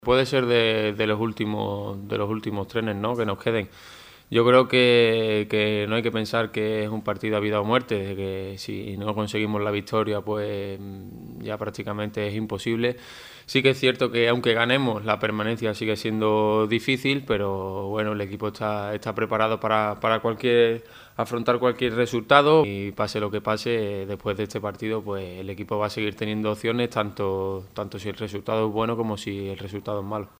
Puede ser de los últimos trenes, ¿no?, que nos queden. Yo creo que no hay que pensar que es un partido a vida o muerte, de que si no conseguimos la victoria, pues ya prácticamente es imposible. Sí que es cierto que aunque ganemos, la permanencia sigue siendo difícil, pero bueno, el equipo está preparado para afrontar cualquier resultado y pase lo que pase, después de este partido, pues el equipo va a seguir teniendo opciones, tanto si el resultado es bueno como si el resultado es malo.